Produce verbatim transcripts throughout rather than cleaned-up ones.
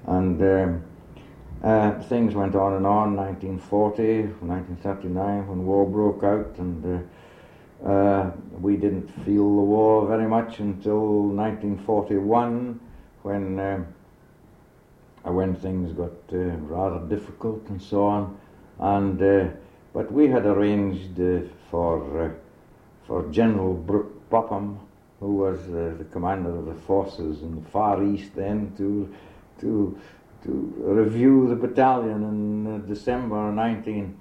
And um, uh, things went on and on. nineteen forty, nineteen thirty-nine, when war broke out, and uh, uh, we didn't feel the war very much until nineteen forty-one, when uh, when things got uh, rather difficult and so on. And uh, but we had arranged uh, for uh, for General Brooke Popham, who was uh, the commander of the forces in the Far East then, to to to review the battalion in uh, December nineteen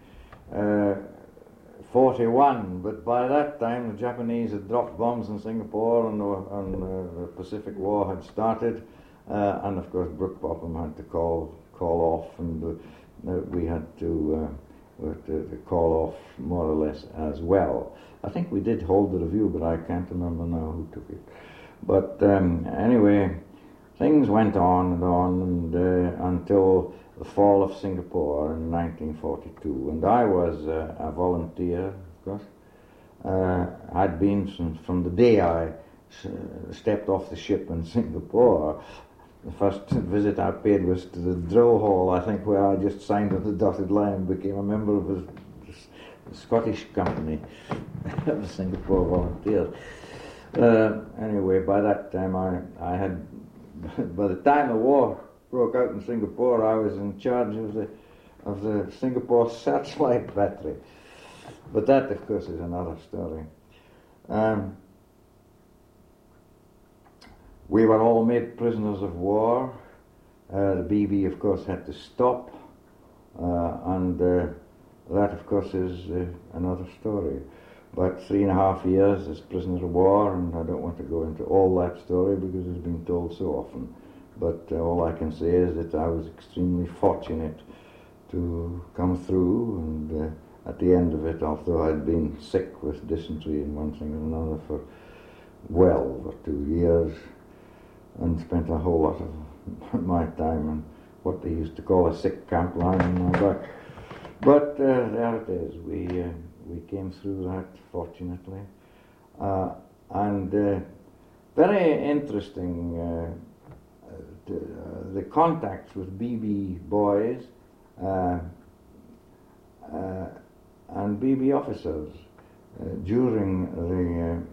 forty-one. But by that time, the Japanese had dropped bombs in Singapore, and, uh, and uh, the Pacific War had started. Uh, and of course, Brooke Popham had to call call off, and uh, we had to, uh, to to call off more or less as well. I think we did hold the review, but I can't remember now who took it. But um, anyway, things went on and on and uh, until the fall of Singapore in nineteen forty-two, and I was uh, a volunteer, of course. Uh, I'd been from, from the day I s- stepped off the ship in Singapore. The first visit I paid was to the drill hall, I think, where I just signed on the dotted line and became a member of the, the Scottish company of the Singapore Volunteers. Uh, anyway, by that time I, I had, by the time the war broke out in Singapore, I was in charge of the of the Singapore Searchlight Battery. But that, of course, is another story. Um, We were all made prisoners of war. Uh, the B B, of course, had to stop. Uh, and uh, that, of course, is uh, another story. But three and a half years as prisoners of war, and I don't want to go into all that story because it's been told so often. But uh, all I can say is that I was extremely fortunate to come through, and uh, at the end of it, although I'd been sick with dysentery and one thing and another for well over two years, and spent a whole lot of my time in what they used to call a sick camp lying on my back. But uh, there it is. We uh, we came through that, fortunately. Uh, and uh, very interesting, uh, to, uh, the contacts with B B boys uh, uh, and B B officers uh, during the uh,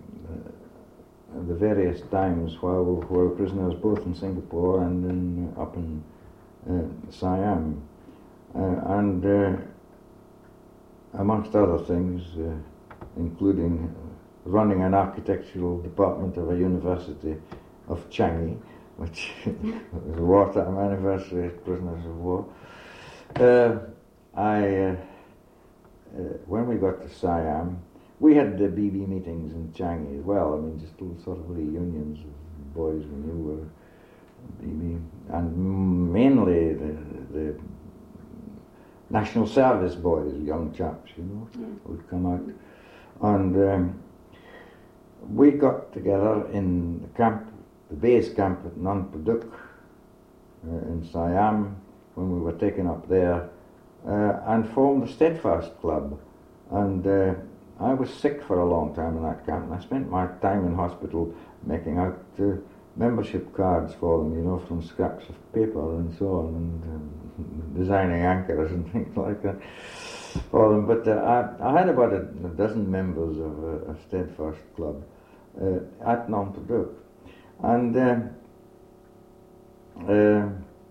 the various times while we were prisoners both in Singapore and in, up in uh, Siam. Uh, and uh, amongst other things, uh, including running an architectural department of a university of Changi, which was a wartime anniversary of prisoners of war. Uh, I, uh, uh, when we got to Siam, we had the B B meetings in Changi as well. I mean, just little sort of reunions of boys we knew were B B, and mainly the, the National Service boys, young chaps, you know, yeah. would come out. And um, we got together in the camp, the base camp at Nong Pladuk uh, in Siam, when we were taken up there, uh, and formed the Steadfast Club. And uh, I was sick for a long time in that camp, and I spent my time in hospital making out uh, membership cards for them, you know, from scraps of paper and so on, and um, designing anchors and things like that for them. But uh, I, I had about a, a dozen members of a, a Steadfast Club uh, at Nong Pladuk. And uh, uh,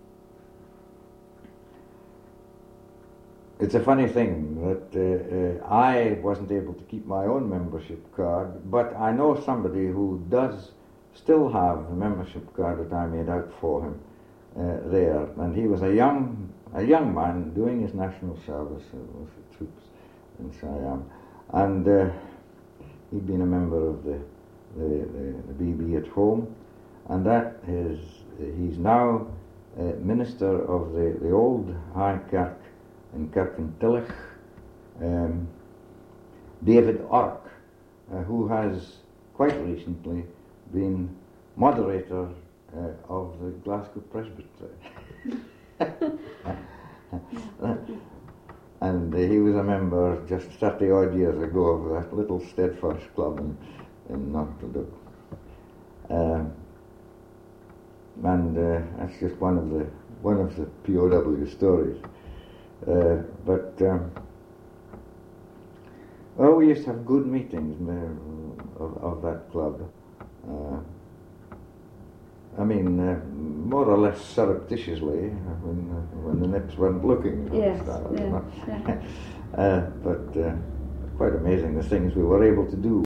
it's a funny thing that uh, uh, I wasn't able to keep my own membership card, but I know somebody who does still have a membership card that I made out for him uh, there, and he was a young a young man doing his national service uh, with the troops in Siam, and uh, he'd been a member of the the, the the B B at home, and that is he's now uh, minister of the the old High Kirk in Kirkintillich, um, David Ork, uh, who has quite recently been moderator uh, of the Glasgow Presbytery. And uh, he was a member just thirty odd years ago of that little Steadfast Club in, in Nong Pladuk. Um, and uh, that's just one of the one of the P O W stories. Uh, but um, oh, we used to have good meetings uh, of, of that club. Uh, I mean, uh, more or less surreptitiously when uh, when the Nips weren't looking. Yes, style, yeah, you know? yeah. uh, but uh, quite amazing the things we were able to do.